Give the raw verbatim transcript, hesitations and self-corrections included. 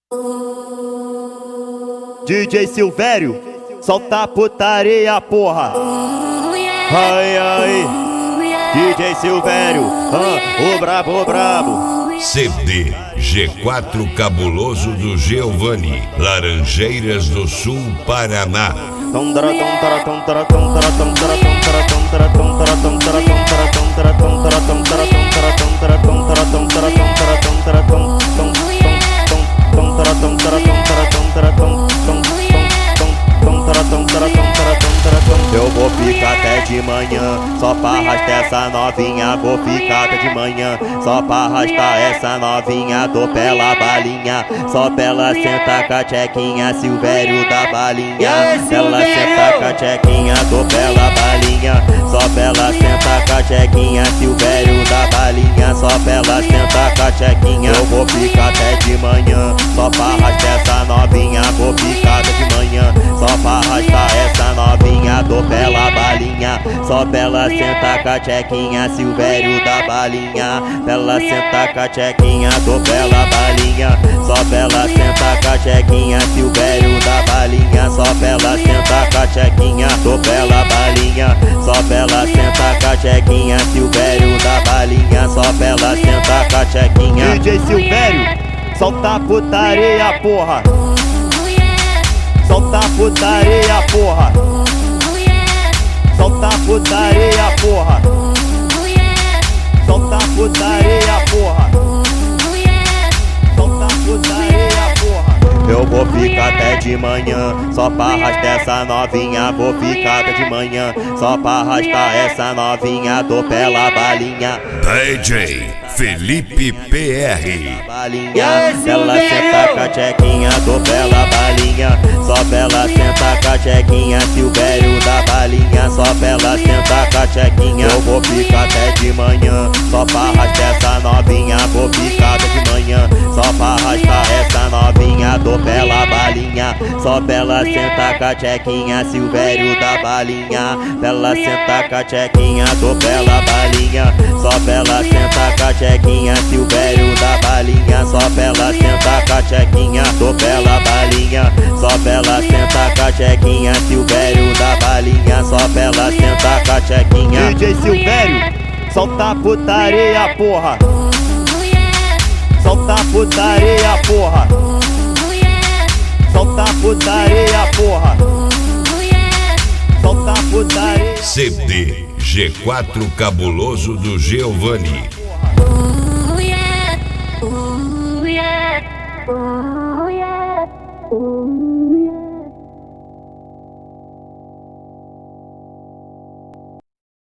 D J Silvério, solta a putaria, porra. Ai, ai, D J Silvério, ah, o brabo, o brabo. C D G quatro Cabuloso do Giovanni, Laranjeiras do Sul, Paraná. Eu vou ficar até de manhã, só pra arrastar essa novinha. Vou ficar até de manhã, só pra arrastar essa novinha. Dou pela balinha, só pela senta com a tchequinha. Silvério da balinha, ela senta com a tchequinha. Dou pela balinha, só pela senta com a tchequinha. Silvério da balinha, só pela senta com a tchequinha. Eu vou ficar até de manhã, só pra arrastar essa novinha. Vou ficar até de manhã, só pra arrastar essa novinha. Dou pela balinha, só pela senta com a tchequinha. Silvério da balinha, pela senta com a tchequinha. Dou pela balinha, só pela senta com a tchequinha. Silvério da balinha, só pela senta com a tchequinha. Dou pela balinha, só pela senta com a tchequinha. Silvério da balinha, só pela senta com a tchequinha. D J Silvério, solta a putaria, porra. Solta a putaria, porra. Solta a putaria, porra. Solta a putaria, porra. Solta a putaria, porra. Eu vou ficar até de manhã, só pra arrastar essa novinha. Vou ficar até de manhã, só pra arrastar essa novinha. Dou pela balinha. D J Felipe P R. Balinha, ela senta com a tchequinha. Dou pela balinha, só pela senta com a tchequinha. Silvério da balinha, só pela senta com a tchequinha. Eu vou ficar até de manhã, só pra arrastar essa novinha. Vou ficar até de manhã, só pra arrastar essa novinha. Dou pela balinha, só pela senta com a tchequinha. Silvério da balinha, pela senta com a tchequinha. Dou pela balinha, só pela senta com a tchequinha. Silvério da balinha, só pela senta com a tchequinha. Dou pela balinha, só pela senta com a tchequinha. Silvério da balinha, só pela senta com a tchequinha. D J Silvério, solta a putaria, porra. Solta a putaria, porra. Solta a putaria, porra. Solta a putaria. C D G quatro Cabuloso do Giovanni. Ooh, yeah. Ooh, yeah. Ooh.